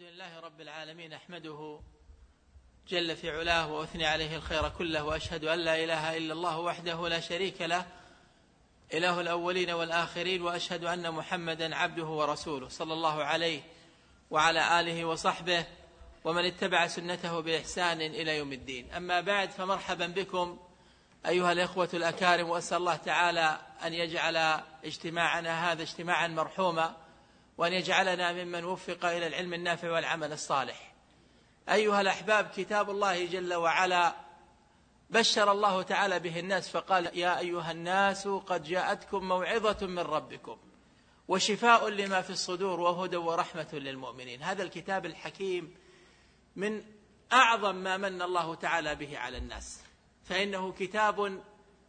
الحمد لله رب العالمين، أحمده جل في علاه وأثني عليه الخير كله، وأشهد أن لا إله إلا الله وحده لا شريك له إله الأولين والآخرين، وأشهد أن محمدا عبده ورسوله صلى الله عليه وعلى آله وصحبه ومن اتبع سنته بإحسان إلى يوم الدين. أما بعد، فمرحبا بكم أيها الإخوة الأكارم، وأسأل الله تعالى أن يجعل اجتماعنا هذا اجتماعا مرحوما، وأن يجعلنا ممن وفق إلى العلم النافع والعمل الصالح. أيها الأحباب، كتاب الله جل وعلا بشر الله تعالى به الناس فقال: يا أيها الناس قد جاءتكم موعظة من ربكم وشفاء لما في الصدور وهدى ورحمة للمؤمنين. هذا الكتاب الحكيم من أعظم ما من الله تعالى به على الناس، فإنه كتاب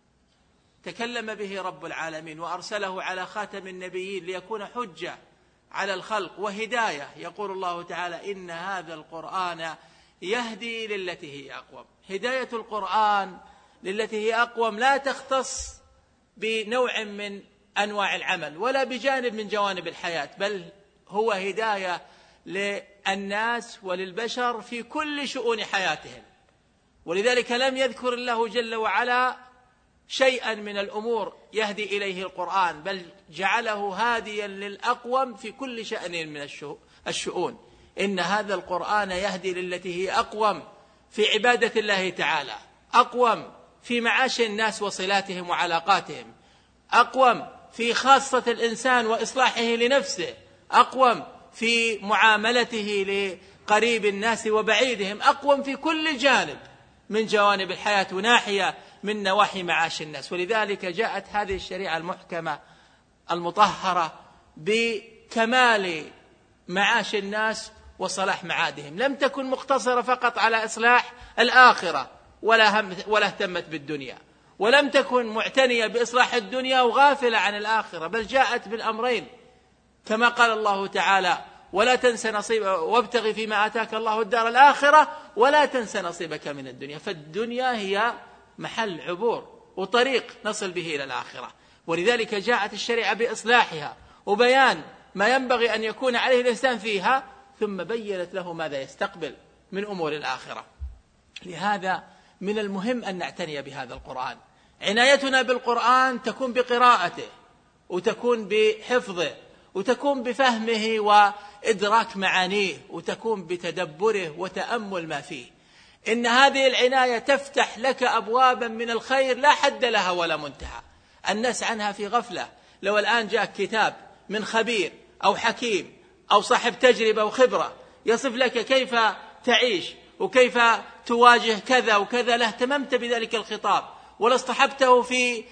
تكلم به رب العالمين وأرسله على خاتم النبيين ليكون حجة على الخلق وهداية. يقول الله تعالى: إن هذا القرآن يهدي للتي هي أقوم. هداية القرآن للتي هي أقوم لا تختص بنوع من أنواع العمل ولا بجانب من جوانب الحياة، بل هو هداية للناس وللبشر في كل شؤون حياتهم. ولذلك لم يذكر الله جل وعلا شيئا من الأمور يهدي إليه القرآن، بل جعله هاديا للأقوم في كل شأن من الشؤون. إن هذا القرآن يهدي للتي هي أقوم في عبادة الله تعالى، أقوم في معاش الناس وصلاتهم وعلاقاتهم، أقوم في خاصة الإنسان وإصلاحه لنفسه، أقوم في معاملته لقريب الناس وبعيدهم، أقوم في كل جانب من جوانب الحياة وناحية من نواحي معاش الناس. ولذلك جاءت هذه الشريعة المحكمة المطهرة بكمال معاش الناس وصلاح معادهم. لم تكن مقتصرة فقط على إصلاح الآخرة ولا اهتمت بالدنيا، ولم تكن معتنية بإصلاح الدنيا وغافلة عن الآخرة، بل جاءت بالأمرين كما قال الله تعالى: ولا تنس نصيبك وابتغ فيما آتاك الله الدار الآخرة ولا تنس نصيبك من الدنيا. فالدنيا هي محل عبور وطريق نصل به إلى الآخرة، ولذلك جاءت الشريعة بإصلاحها وبيان ما ينبغي أن يكون عليه الإنسان فيها، ثم بيّنت له ماذا يستقبل من أمور الآخرة. لهذا من المهم أن نعتني بهذا القرآن. عنايتنا بالقرآن تكون بقراءته، وتكون بحفظه، وتكون بفهمه وإدراك معانيه، وتكون بتدبره وتأمل ما فيه. إن هذه العناية تفتح لك أبوابا من الخير لا حد لها ولا منتهى، الناس عنها في غفلة. لو الآن جاء كتاب من خبير أو حكيم أو صاحب تجربة وخبرة يصف لك كيف تعيش وكيف تواجه كذا وكذا، لاهتممت بذلك الخطاب ولا اصطحبته في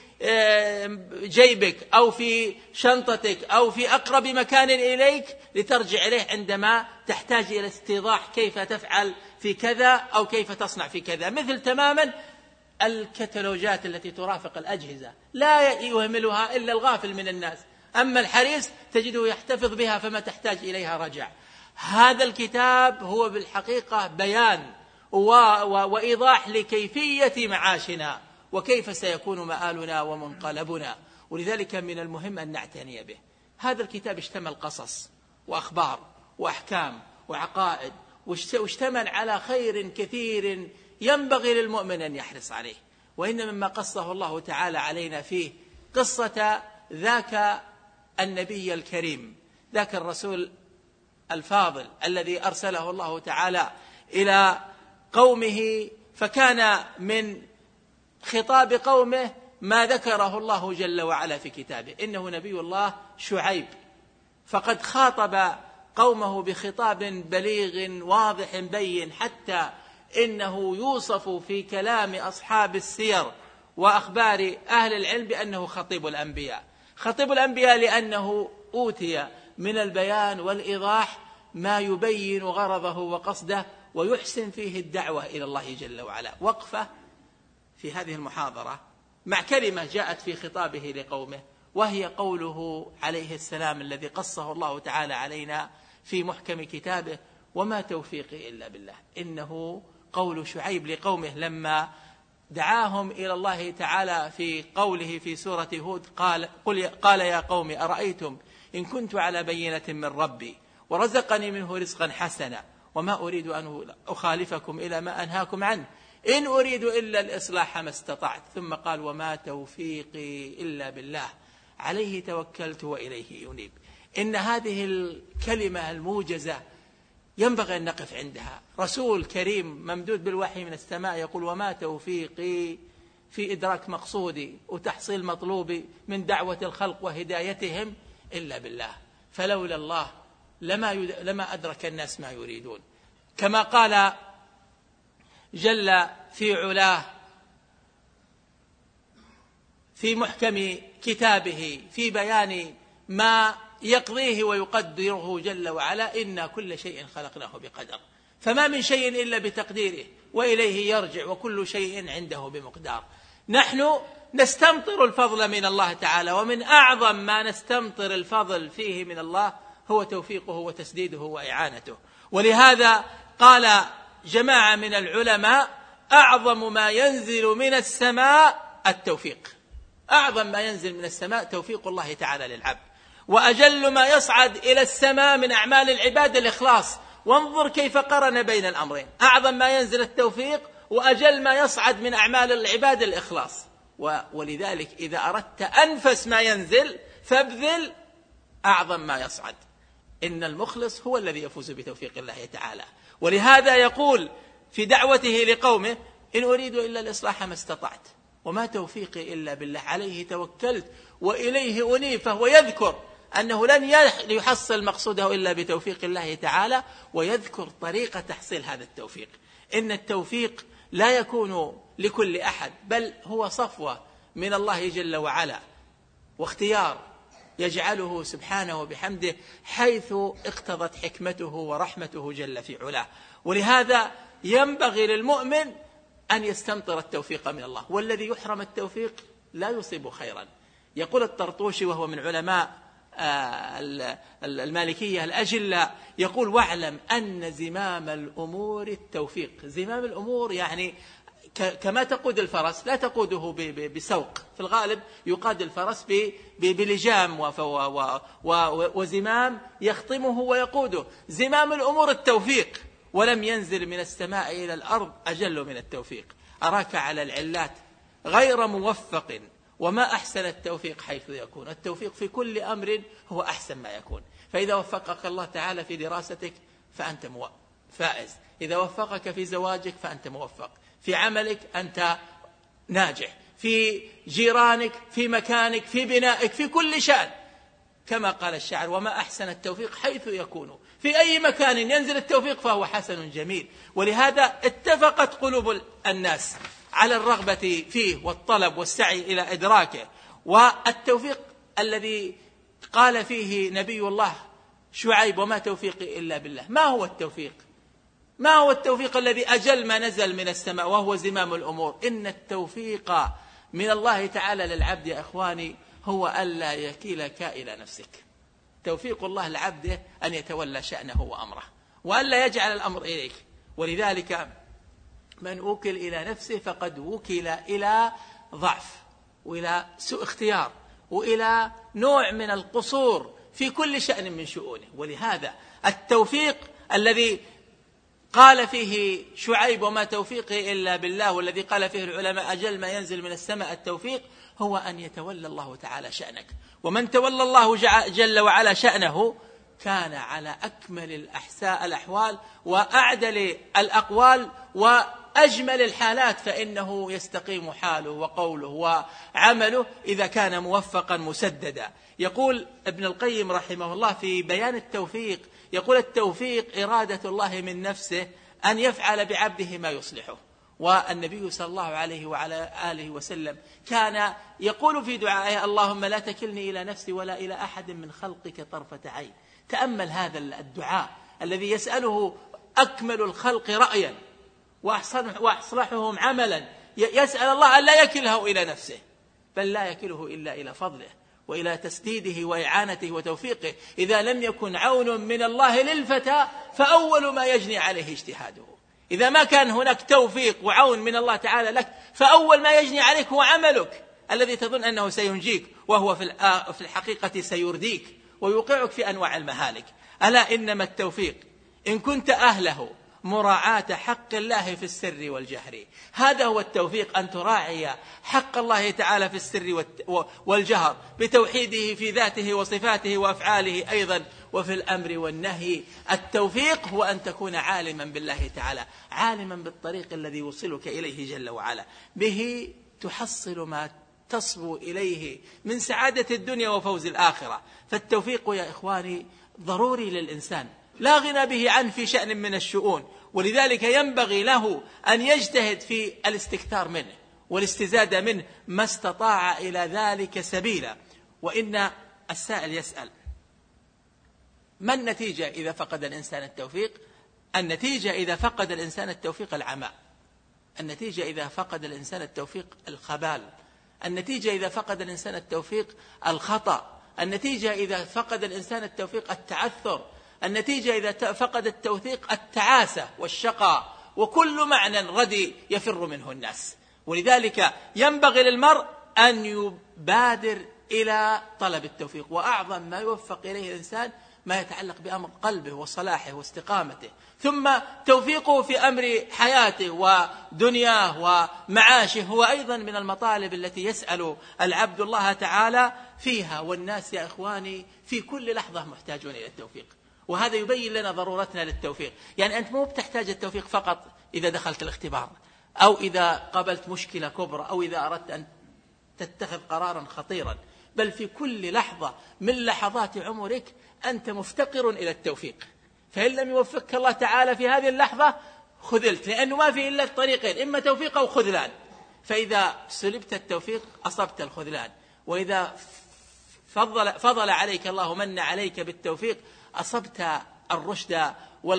جيبك أو في شنطتك أو في أقرب مكان إليك لترجع إليه عندما تحتاج إلى استيضاح كيف تفعل في كذا أو كيف تصنع في كذا. مثل تماما الكتالوجات التي ترافق الأجهزة لا يهملها إلا الغافل من الناس، أما الحريص تجده يحتفظ بها فما تحتاج إليها رجع. هذا الكتاب هو بالحقيقة بيان وإيضاح لكيفية معاشنا وكيف سيكون مآلنا ومنقلبنا، ولذلك من المهم أن نعتني به. هذا الكتاب اشتمل قصص وأخبار وأحكام وعقائد، واشتمل على خير كثير ينبغي للمؤمن أن يحرص عليه. وإن مما قصه الله تعالى علينا فيه قصة ذاك النبي الكريم، ذاك الرسول الفاضل الذي أرسله الله تعالى إلى قومه، فكان من خطاب قومه ما ذكره الله جل وعلا في كتابه. إنه نبي الله شعيب، فقد خاطب قومه بخطاب بليغ واضح بين، حتى إنه يوصف في كلام أصحاب السير وأخبار أهل العلم بأنه خطيب الأنبياء. خطيب الأنبياء لأنه أوتي من البيان والإيضاح ما يبين غرضه وقصده ويحسن فيه الدعوة إلى الله جل وعلا. وقفة في هذه المحاضرة مع كلمة جاءت في خطابه لقومه، وهي قوله عليه السلام الذي قصه الله تعالى علينا في محكم كتابه: وما توفيقي إلا بالله. إنه قول شعيب لقومه لما دعاهم إلى الله تعالى في قوله في سورة هود: قال يا قوم أرأيتم إن كنت على بينة من ربي ورزقني منه رزقا حسنا وما أريد أن أخالفكم إلى ما أنهاكم عنه إن أريد إلا الإصلاح ما استطعت. ثم قال وما توفيقي إلا بالله عليه توكلت وإليه أنيب. إن هذه الكلمة الموجزة ينبغي أن نقف عندها. رسول كريم ممدود بالوحي من السماء يقول وما توفيقي في إدراك مقصودي وتحصيل مطلوبي من دعوة الخلق وهدايتهم إلا بالله، فلولا الله لما أدرك الناس ما يريدون. كما قال جل في علاه في محكم كتابه في بيان ما يقضيه ويقدره جل وعلا إن كل شيء خلقناه بقدر، فما من شيء إلا بتقديره وإليه يرجع وكل شيء عنده بمقدار. نحن نستمطر الفضل من الله تعالى، ومن أعظم ما نستمطر الفضل فيه من الله هو توفيقه وتسديده وإعانته. ولهذا قال جماعة من العلماء أعظم ما ينزل من السماء التوفيق. أعظم ما ينزل من السماء توفيق الله تعالى للعبد، وأجل ما يصعد إلى السماء من أعمال العباد الإخلاص. وانظر كيف قرن بين الأمرين، أعظم ما ينزل التوفيق وأجل ما يصعد من أعمال العباد الإخلاص. ولذلك إذا أردت أنفس ما ينزل فابذل أعظم ما يصعد. إن المخلص هو الذي يفوز بتوفيق الله تعالى. ولهذا يقول في دعوته لقومه إن أريد إلا الإصلاح ما استطعت وما توفيقي إلا بالله عليه توكلت وإليه أنيب. فهو يذكر أنه لن يحصل مقصوده إلا بتوفيق الله تعالى، ويذكر طريقة تحصيل هذا التوفيق. إن التوفيق لا يكون لكل أحد، بل هو صفوة من الله جل وعلا واختيار يجعله سبحانه وبحمده حيث اقتضت حكمته ورحمته جل في علاه. ولهذا ينبغي للمؤمن أن يستمطر التوفيق من الله، والذي يحرم التوفيق لا يصيب خيرا. يقول الطرطوشي وهو من علماء المالكية الأجلة يقول واعلم أن زمام الأمور التوفيق. زمام الأمور يعني كما تقود الفرس لا تقوده بسوق، في الغالب يقاد الفرس بلجام وزمام يخطمه ويقوده. زمام الأمور التوفيق، ولم ينزل من السماء إلى الأرض أجل من التوفيق. أراك على العلات غير موفق وما أحسن التوفيق حيث يكون. التوفيق في كل أمر هو أحسن ما يكون. فإذا وفقك الله تعالى في دراستك فأنت فائز، إذا وفقك في زواجك فأنت موفق، في عملك أنت ناجح، في جيرانك، في مكانك، في بنائك، في كل شأن. كما قال الشاعر وما أحسن التوفيق حيث يكون. في أي مكان ينزل التوفيق فهو حسن جميل. ولهذا اتفقت قلوب الناس على الرغبة فيه والطلب والسعي إلى إدراكه. والتوفيق الذي قال فيه نبي الله شعيب وما توفيقي إلا بالله، ما هو التوفيق؟ ما هو التوفيق الذي أجل ما نزل من السماء وهو زمام الأمور؟ إن التوفيق من الله تعالى للعبد يا إخواني هو ألا يكلك إلى نفسك. توفيق الله لعبده أن يتولى شأنه وأمره وألا يجعل الأمر إليك. ولذلك من أوكل إلى نفسه فقد وكل إلى ضعف وإلى سوء اختيار وإلى نوع من القصور في كل شأن من شؤونه. ولهذا التوفيق الذي قال فيه شعيب وما توفيقي إلا بالله، والذي قال فيه العلماء أجل ما ينزل من السماء التوفيق، هو أن يتولى الله تعالى شأنك. ومن تولى الله جل وعلا شأنه كان على أكمل الأحوال وأعدل الأقوال وأجمل الحالات، فإنه يستقيم حاله وقوله وعمله إذا كان موفقا مسددا. يقول ابن القيم رحمه الله في بيان التوفيق، يقول التوفيق إرادة الله من نفسه أن يفعل بعبده ما يصلحه. والنبي صلى الله عليه وعلى آله وسلم كان يقول في دعائه اللهم لا تكلني إلى نفسي ولا إلى أحد من خلقك طرفة عين. تأمل هذا الدعاء الذي يسأله أكمل الخلق رأيا وأصلحهم عملا، يسأل الله أن لا يكله إلى نفسه بل لا يكله إلا إلى فضله وإلى تسديده وإعانته وتوفيقه. إذا لم يكن عون من الله للفتى فأول ما يجني عليه اجتهاده. إذا ما كان هناك توفيق وعون من الله تعالى لك فأول ما يجني عليك هو عملك الذي تظن أنه سينجيك، وهو في الحقيقة سيرديك ويوقعك في أنواع المهالك. ألا إنما التوفيق إن كنت أهله مراعاة حق الله في السر والجهر. هذا هو التوفيق، أن تراعي حق الله تعالى في السر والجهر بتوحيده في ذاته وصفاته وأفعاله أيضا وفي الأمر والنهي. التوفيق هو أن تكون عالما بالله تعالى، عالما بالطريق الذي يوصلك إليه جل وعلا، به تحصل ما تصبو إليه من سعادة الدنيا وفوز الآخرة. فالتوفيق يا إخواني ضروري للإنسان، لا غنى به عنه في شأن من الشؤون، ولذلك ينبغي له أن يجتهد في الاستكثار منه والاستزادة منه ما استطاع إلى ذلك سبيلا. وإن السائل يسأل: ما النتيجة إذا فقد الإنسان التوفيق؟ النتيجة إذا فقد الإنسان التوفيق العمى، النتيجة إذا فقد الإنسان التوفيق الخبال، النتيجة إذا فقد الإنسان التوفيق الخطأ، النتيجة إذا فقد الإنسان التوفيق التعثر، النتيجة إذا فقد التوفيق التعاسة والشقاء، وكل معنى ردي يفر منه الناس. ولذلك ينبغي للمرء أن يبادر إلى طلب التوفيق، وأعظم ما يوفق إليه الإنسان ما يتعلق بأمر قلبه وصلاحه واستقامته، ثم توفيقه في أمر حياته ودنياه ومعاشه هو أيضا من المطالب التي يسأل العبد الله تعالى فيها. والناس يا إخواني في كل لحظة محتاجون إلى التوفيق، وهذا يبين لنا ضرورتنا للتوفيق. يعني أنت مو بتحتاج التوفيق فقط إذا دخلت الاختبار، أو إذا قابلت مشكلة كبرى، أو إذا أردت أن تتخذ قرارا خطيرا، بل في كل لحظة من لحظات عمرك أنت مفتقر إلى التوفيق. فإن لم يوفقك الله تعالى في هذه اللحظة خذلت، لأنه ما في إلا الطريقين، إما توفيق أو خذلان. فإذا سلبت التوفيق أصبت الخذلان، وإذا فضل عليك الله من عليك بالتوفيق أصبت الرشد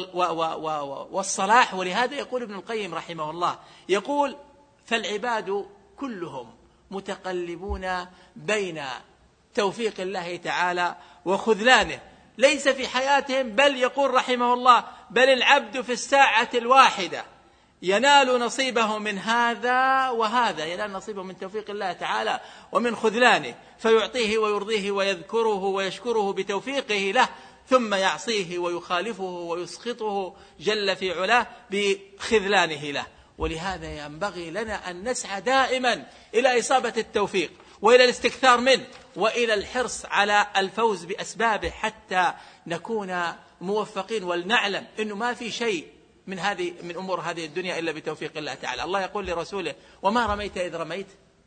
والصلاح. ولهذا يقول ابن القيم رحمه الله، يقول: فالعباد كلهم متقلبون بين توفيق الله تعالى وخذلانه، ليس في حياتهم، بل يقول رحمه الله: بل العبد في الساعة الواحدة ينال نصيبه من هذا وهذا، ينال نصيبه من توفيق الله تعالى ومن خذلانه، فيعطيه ويرضيه ويذكره ويشكره بتوفيقه له، ثم يعصيه ويخالفه ويسخطه جل في علاه بخذلانه له. ولهذا ينبغي لنا أن نسعى دائما إلى إصابة التوفيق وإلى الاستكثار منه وإلى الحرص على الفوز بأسبابه حتى نكون موفقين، ولنعلم أنه ما في شيء من أمور هذه الدنيا إلا بتوفيق الله تعالى. الله يقول لرسوله: وما رميت إذ رميت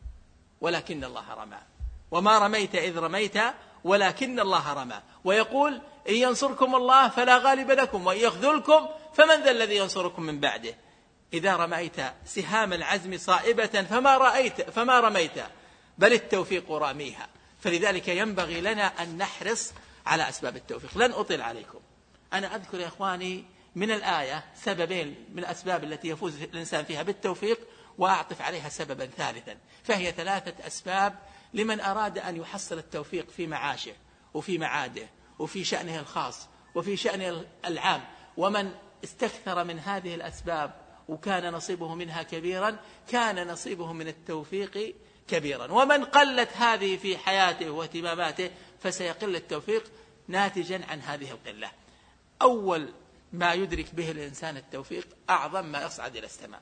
ولكن الله رمى، وما رميت إذ رميت ولكن الله رمى. ويقول: إن ينصركم الله فلا غالب لكم، وإن يخذلكم فمن ذا الذي ينصركم من بعده. إذا رميت سهام العزم صائبة فما رميت بل التوفيق راميها. فلذلك ينبغي لنا أن نحرص على أسباب التوفيق. لن أطيل عليكم، أنا أذكر يا إخواني من الآية سببين من الأسباب التي يفوز الإنسان فيها بالتوفيق، وأعطف عليها سببا ثالثا. فهي 3 أسباب لمن أراد أن يحصل التوفيق في معاشه وفي معاده وفي شأنه الخاص وفي شأنه العام. ومن استكثر من هذه الأسباب وكان نصيبه منها كبيرا كان نصيبه من التوفيق كبيرا، ومن قلت هذه في حياته واهتماماته فسيقل التوفيق ناتجا عن هذه القلة. أول ما يدرك به الإنسان التوفيق أعظم ما يصعد إلى السماء.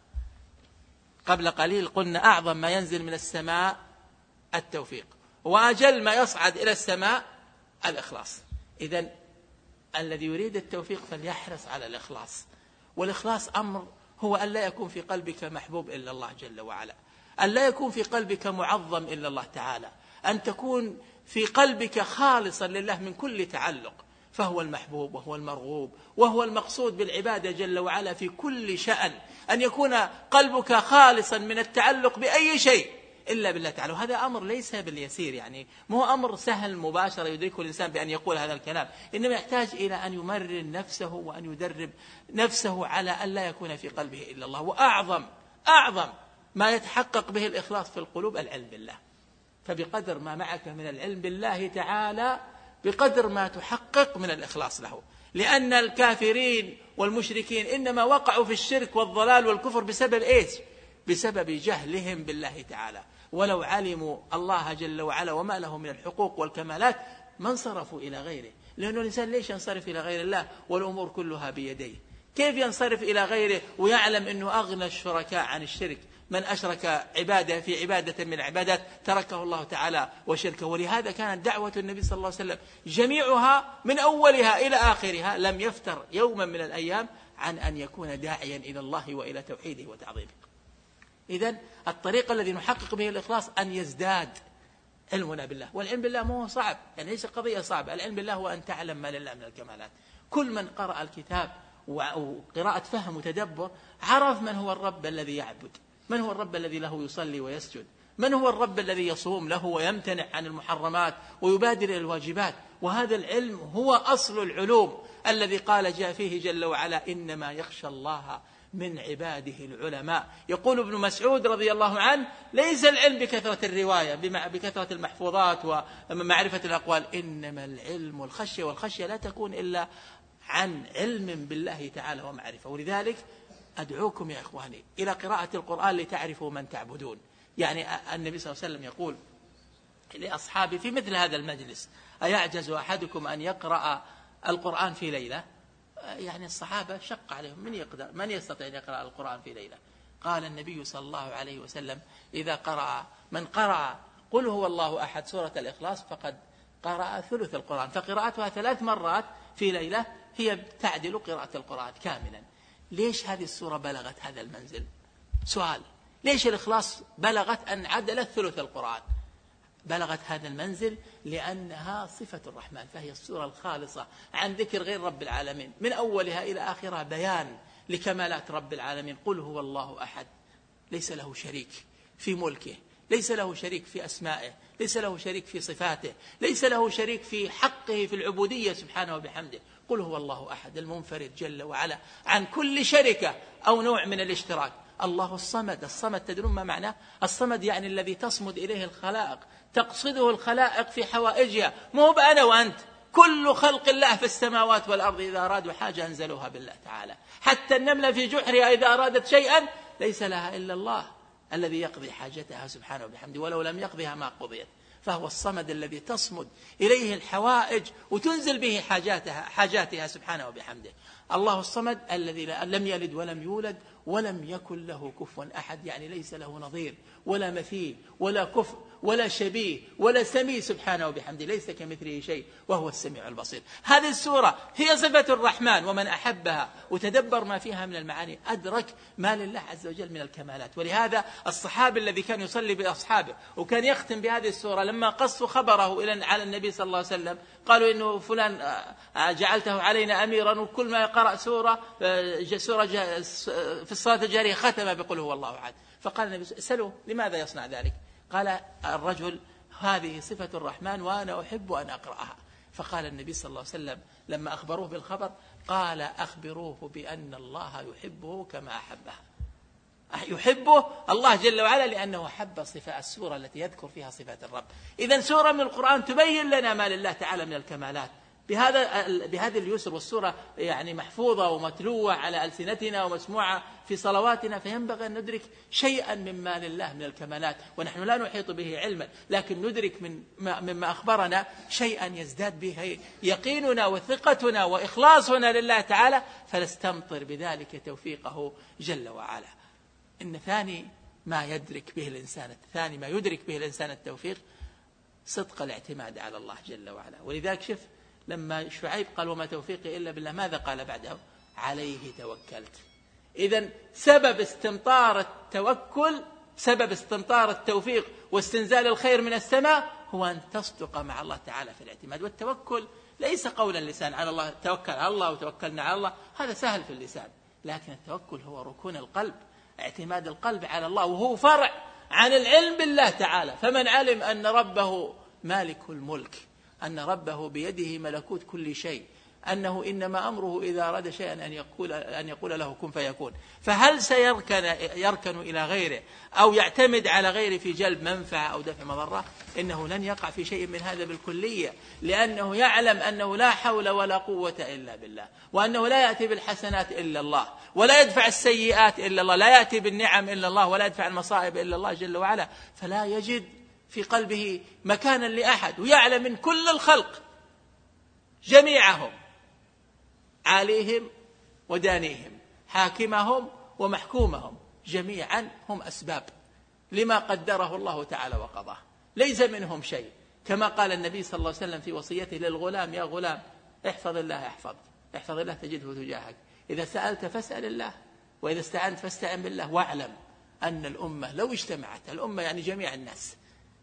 قبل قليل قلنا أعظم ما ينزل من السماء التوفيق، وأجل ما يصعد إلى السماء الإخلاص. إذن الذي يريد التوفيق فليحرص على الإخلاص. والإخلاص أمر هو أن لا يكون في قلبك محبوب إلا الله جل وعلا، أن لا يكون في قلبك معظم إلا الله تعالى، أن تكون في قلبك خالصا لله من كل تعلق، فهو المحبوب وهو المرغوب وهو المقصود بالعبادة جل وعلا في كل شأن. أن يكون قلبك خالصا من التعلق بأي شيء إلا بالله تعالى. وهذا أمر ليس باليسير، يعني مو أمر سهل مباشرة يدركه الإنسان بأن يقول هذا الكلام، إنما يحتاج إلى أن يمرن نفسه وأن يدرب نفسه على أن لا يكون في قلبه إلا الله. وأعظم ما يتحقق به الإخلاص في القلوب العلم بالله. فبقدر ما معك من العلم بالله تعالى بقدر ما تحقق من الإخلاص له. لأن الكافرين والمشركين إنما وقعوا في الشرك والضلال والكفر بسبب إيش؟ بسبب جهلهم بالله تعالى. ولو علموا الله جل وعلا وما له من الحقوق والكمالات ما انصرفوا إلى غيره. لأنه الإنسان ليش ينصرف إلى غير الله والأمور كلها بيديه؟ كيف ينصرف إلى غيره ويعلم أنه أغنى الشركاء عن الشرك؟ من أشرك عبادة في عبادة من العبادات تركه الله تعالى وشركه. ولهذا كانت دعوة النبي صلى الله عليه وسلم جميعها من أولها إلى آخرها لم يفتر يوما من الأيام عن أن يكون داعيا إلى الله وإلى توحيده وتعظيمه. إذن الطريق الذي نحقق به الإخلاص أن يزداد علمنا بالله. والعلم بالله مو صعب، يعني ليس قضية صعبة. العلم بالله هو أن تعلم ما لله من الكمالات. كل من قرأ الكتاب وقراءة فهم وتدبر عرف من هو الرب الذي يعبد، من هو الرب الذي له يصلي ويسجد، من هو الرب الذي يصوم له ويمتنع عن المحرمات ويبادر إلى الواجبات. وهذا العلم هو أصل العلوم الذي قال جاء فيه جل وعلا إنما يخشى الله من عباده العلماء. يقول ابن مسعود رضي الله عنه ليس العلم بكثرة الرواية بكثرة المحفوظات ومعرفة الأقوال، إنما العلم الخشية، والخشية لا تكون إلا عن علم بالله تعالى ومعرفة. ولذلك أدعوكم يا إخواني إلى قراءة القرآن لتعرفوا من تعبدون. يعني النبي صلى الله عليه وسلم يقول لأصحابه في مثل هذا المجلس أيعجز أحدكم أن يقرأ القرآن في ليلة؟ يعني الصحابة شق عليهم، من يستطيع أن يقرأ القرآن في ليلة؟ قال النبي صلى الله عليه وسلم إذا قرأ من قرأ قل هو الله أحد سورة الإخلاص فقد قرأ ثلث القرآن. فقراءتها 3 مرات في ليلة هي تعدل قراءة القرآن كاملا. ليش هذه السورة بلغت هذا المنزل؟ سؤال، ليش الإخلاص بلغت أن عدلت ثلث القرآن؟ بلغت هذا المنزل لأنها صفة الرحمن، فهي السورة الخالصة عن ذكر غير رب العالمين، من أولها إلى آخرها بيان لكمالات رب العالمين. قل هو الله أحد، ليس له شريك في ملكه، ليس له شريك في أسمائه، ليس له شريك في صفاته، ليس له شريك في حقه في العبودية سبحانه وبحمده. قل هو الله أحد المنفرد جل وعلا عن كل شركة أو نوع من الاشتراك. الله الصمد. الصمد تدرون ما معناه؟ الصمد يعني الذي تصمد إليه الخلائق، تقصده الخلائق في حوائجها، مو بأنا وأنت. كل خلق الله في السماوات والأرض إذا أرادوا حاجة أنزلوها بالله تعالى. حتى النملة في جحرها إذا أرادت شيئا ليس لها إلا الله الذي يقضي حاجتها سبحانه وبحمده، ولو لم يقضيها ما قضيت. فهو الصمد الذي تصمد إليه الحوائج وتنزل به حاجاتها سبحانه وبحمده. الله الصمد الذي لم يلد ولم يولد ولم يكن له كفوا أحد، يعني ليس له نظير ولا مثيل ولا كفء ولا شبيه ولا سمي سبحانه وبحمده، ليس كمثله شيء وهو السميع البصير. هذه السورة هي صفة الرحمن، ومن أحبها وتدبر ما فيها من المعاني أدرك ما لله عز وجل من الكمالات. ولهذا الصحابي الذي كان يصلي بأصحابه وكان يختم بهذه السورة لما قصوا خبره على النبي صلى الله عليه وسلم قالوا إنه فلان جعلته علينا أميرا، وكل ما يقرأ سورة في الصلاة الجارية ختم بقول هو الله أحد. فقال النبي سألوه لماذا يصنع ذلك؟ قال الرجل هذه صفة الرحمن وأنا أحب أن أقرأها. فقال النبي صلى الله عليه وسلم لما أخبروه بالخبر قال أخبروه بأن الله يحبه كما أحبها. يحبه الله جل وعلا لأنه حب صفة السورة التي يذكر فيها صفات الرب. إذن سورة من القرآن تبين لنا ما لله تعالى من الكمالات بهذا اليسر، والسورة يعني محفوظة ومتلوة على ألسنتنا ومسموعة في صلواتنا، فينبغي أن ندرك شيئا مما لله من الكمالات. ونحن لا نحيط به علما، لكن ندرك مما أخبرنا شيئا يزداد به يقيننا وثقتنا وإخلاصنا لله تعالى، فنستمطر بذلك توفيقه جل وعلا. إن ثاني ما يدرك به الإنسان التوفيق صدق الاعتماد على الله جل وعلا. ولذلك شف لما شعيب قال وما توفيقي إلا بالله، ماذا قال بعده؟ عليه توكلت. إذن سبب استمطار التوفيق واستنزال الخير من السماء هو أن تصدق مع الله تعالى في الاعتماد. والتوكل ليس قولا اللسان على الله، توكل على الله وتوكلنا على الله، هذا سهل في اللسان، لكن التوكل هو ركون القلب، اعتماد القلب على الله، وهو فرع عن العلم بالله تعالى. فمن علم أن ربه مالك الملك، أن ربه بيده ملكوت كل شيء، أنه إنما أمره إذا أراد شيئا أن يقول له كن فيكون، فهل سيركن إلى غيره أو يعتمد على غيره في جلب منفعة أو دفع مضرة؟ إنه لن يقع في شيء من هذا بالكلية، لأنه يعلم أنه لا حول ولا قوة إلا بالله، وأنه لا يأتي بالحسنات إلا الله، ولا يدفع السيئات إلا الله، لا يأتي بالنعم إلا الله، ولا يدفع المصائب إلا الله جل وعلا. فلا يجد في قلبه مكانا لأحد، ويعلم من كل الخلق جميعهم، عاليهم ودانيهم، حاكمهم ومحكومهم، جميعا هم أسباب لما قدره الله تعالى وقضاه، ليس منهم شيء. كما قال النبي صلى الله عليه وسلم في وصيته للغلام: يا غلام احفظ الله يحفظك، احفظ الله تجده تجاهك، إذا سألت فاسأل الله، وإذا استعنت فاستعن بالله، واعلم أن الأمة لو اجتمعت، الأمة يعني جميع الناس،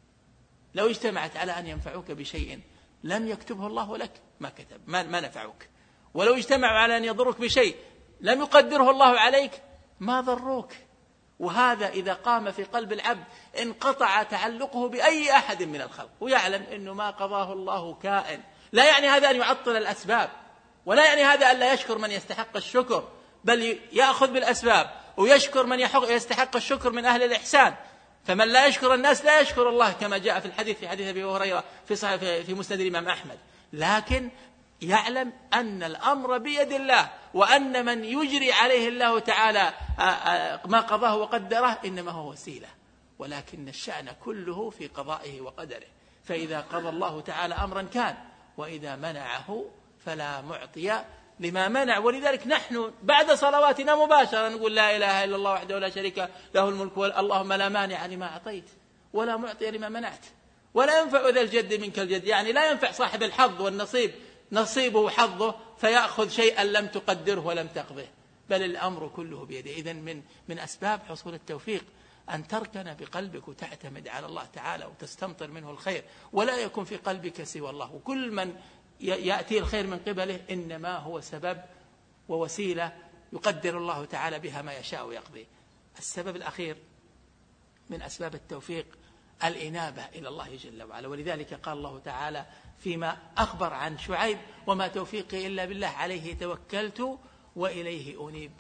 لو اجتمعت على أن ينفعوك بشيء لم يكتبه الله لك ما كتب، ما نفعوك، ولو اجتمعوا على أن يضروك بشيء لم يقدره الله عليك ما ضروك. وهذا إذا قام في قلب العبد انقطع تعلقه بأي أحد من الخلق، ويعلم أنه ما قضاه الله كائن. لا يعني هذا أن يعطل الأسباب، ولا يعني هذا أن لا يشكر من يستحق الشكر، بل يأخذ بالأسباب ويشكر من يستحق الشكر من أهل الإحسان. فمن لا يشكر الناس لا يشكر الله، كما جاء في الحديث في حديث أبي هريرة في مسند الإمام أحمد. لكن يعلم أن الأمر بيد الله، وأن من يجري عليه الله تعالى ما قضاه وقدره إنما هو وسيلة، ولكن الشأن كله في قضائه وقدره. فإذا قضى الله تعالى أمرا كان، وإذا منعه فلا معطي لما منع. ولذلك نحن بعد صلواتنا مباشرة نقول: لا إله إلا الله وحده لا شريك له الملك، اللهم لا مانع لما أعطيت ولا معطي لما منعت، ولا ينفع ذا الجد منك الجد. يعني لا ينفع صاحب الحظ والنصيب نصيبه وحظه فيأخذ شيئا لم تقدره ولم تقضه، بل الأمر كله بيده. إذن من أسباب حصول التوفيق أن تركن بقلبك وتعتمد على الله تعالى وتستمطر منه الخير، ولا يكون في قلبك سوى الله. وكل من يأتي الخير من قبله إنما هو سبب ووسيلة يقدر الله تعالى بها ما يشاء ويقضي. السبب الأخير من أسباب التوفيق الإنابة إلى الله جل وعلا. ولذلك قال الله تعالى فيما أخبر عن شعيب: وما توفيقي إلا بالله عليه توكلت وإليه أنيب.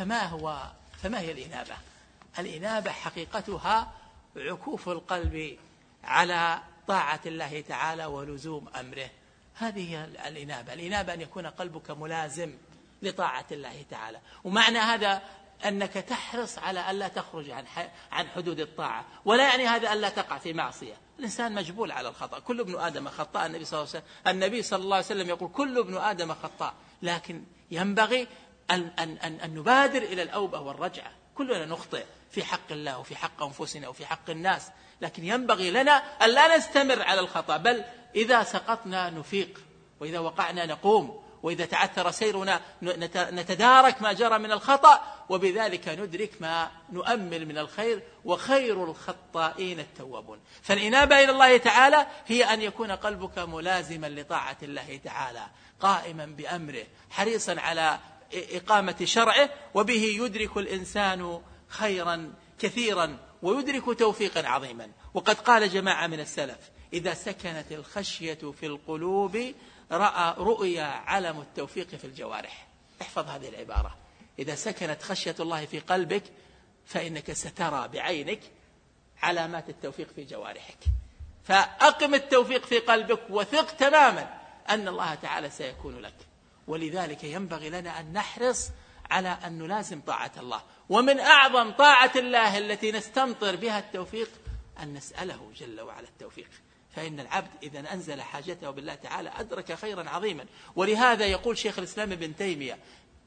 فما هي الإنابة؟ الإنابة حقيقتها عكوف القلب على طاعة الله تعالى ولزوم أمره. هذه هي الإنابة. الإنابة أن يكون قلبك ملازم لطاعة الله تعالى، ومعنى هذا أنك تحرص على ألا تخرج عن حدود الطاعة، ولا يعني هذا ألا تقع في معصية. الإنسان مجبول على الخطأ، كل ابن آدم خطاء. النبي صلى الله عليه وسلم يقول: كل ابن آدم خطاء، لكن ينبغي أن نبادر إلى الأوبة والرجعة. كلنا نخطئ في حق الله وفي حق أنفسنا وفي حق الناس، لكن ينبغي لنا أن لا نستمر على الخطأ، بل إذا سقطنا نفيق، وإذا وقعنا نقوم، وإذا تعثر سيرنا نتدارك ما جرى من الخطأ، وبذلك ندرك ما نؤمل من الخير، وخير الخطائين التوابون. فالإنابة إلى الله تعالى هي أن يكون قلبك ملازما لطاعة الله تعالى، قائما بأمره، حريصا على إقامة شرعه، وبه يدرك الإنسان خيرا كثيرا ويدرك توفيقا عظيما. وقد قال جماعة من السلف: إذا سكنت الخشية في القلوب رؤيا علم التوفيق في الجوارح. احفظ هذه العبارة: إذا سكنت خشية الله في قلبك فإنك سترى بعينك علامات التوفيق في جوارحك. فأقم التوفيق في قلبك وثق تماما أن الله تعالى سيكون لك. ولذلك ينبغي لنا أن نحرص على أن نلازم طاعة الله. ومن أعظم طاعة الله التي نستمطر بها التوفيق أن نسأله جل وعلا التوفيق. فإن العبد إذا أنزل حاجته بالله تعالى أدرك خيرا عظيما. ولهذا يقول شيخ الإسلام ابن تيمية: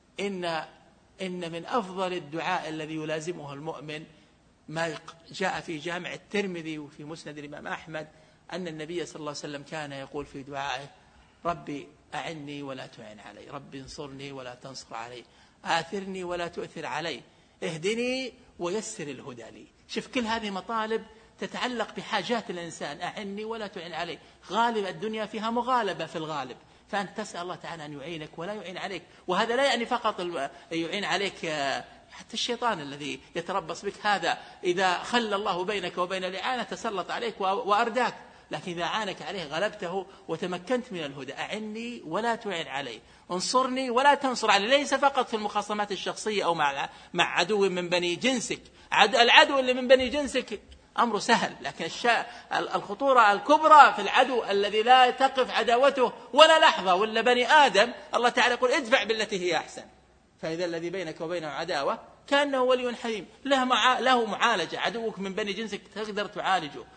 إن من أفضل الدعاء الذي يلازمه المؤمن ما جاء في جامع الترمذي وفي مسند الإمام أحمد أن النبي صلى الله عليه وسلم كان يقول في دعائه: ربي أعني ولا تعن علي، ربي انصرني ولا تنصر علي، آثرني ولا تؤثر علي، اهدني ويسر الهدى لي. شوف، كل هذه مطالب تتعلق بحاجات الإنسان. أعني ولا تعن علي، غالب الدنيا فيها مغالبة في الغالب، فأنت تسأل الله تعالى أن يعينك ولا يعين عليك. وهذا لا يعني فقط يعين عليك، حتى الشيطان الذي يتربص بك هذا إذا خلى الله بينك وبين الإعانة تسلط عليك وأرداك، لكن إذا عانك عليه غلبته وتمكنت من الهدى. أعني ولا تعن علي، انصرني ولا تنصر علي. ليس فقط في المخاصمات الشخصية أو مع عدو من بني جنسك. العدو اللي من بني جنسك أمر سهل، لكن الخطورة الكبرى في العدو الذي لا تقف عداوته ولا لحظة، ولا بني آدم. الله تعالى يقول: ادفع بالتي هي أحسن، فإذا الذي بينك وبينه عداوة كأنه ولي حميم. له معالجة. عدوك من بني جنسك تقدر تعالجه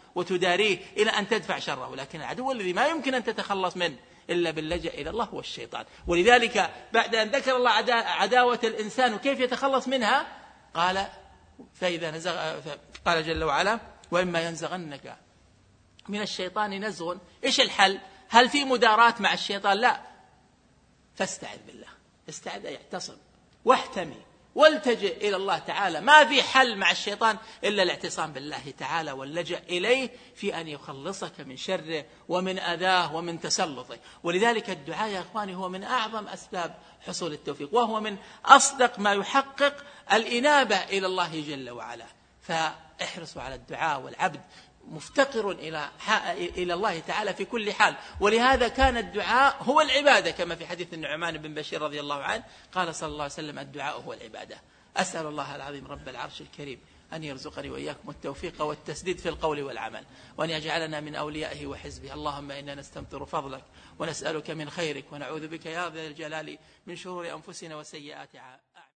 وتداريه إلى أن تدفع شره. لكن العدو الذي ما يمكن أن تتخلص منه إلا باللجأ إلى الله هو الشيطان. ولذلك بعد أن ذكر الله عداوة الإنسان وكيف يتخلص منها قال فإذا نزغ، قال جل وعلا وإما ينزغنك من الشيطان نزغ. إيش الحل؟ هل في مداراة مع الشيطان؟ لا، فاستعذ بالله، استعذ يعتصم واحتمي والتجئ إلى الله تعالى. ما في حل مع الشيطان إلا الاعتصام بالله تعالى واللجأ إليه في أن يخلصك من شره ومن أذاه ومن تسلطه. ولذلك الدعاء يا أخواني هو من أعظم أسباب حصول التوفيق، وهو من أصدق ما يحقق الإنابة إلى الله جل وعلا. فاحرصوا على الدعاء، والعبد مفتقر إلى الله تعالى في كل حال. ولهذا كان الدعاء هو العبادة، كما في حديث النعمان بن بشير رضي الله عنه قال صلى الله عليه وسلم الدعاء هو العبادة. أسأل الله العظيم رب العرش الكريم أن يرزقني وإياكم التوفيق والتسديد في القول والعمل، وأن يجعلنا من أوليائه وحزبه. اللهم إنا نستمطر فضلك ونسألك من خيرك ونعوذ بك يا ذا الجلال من شرور أنفسنا وسيئات أعمالنا.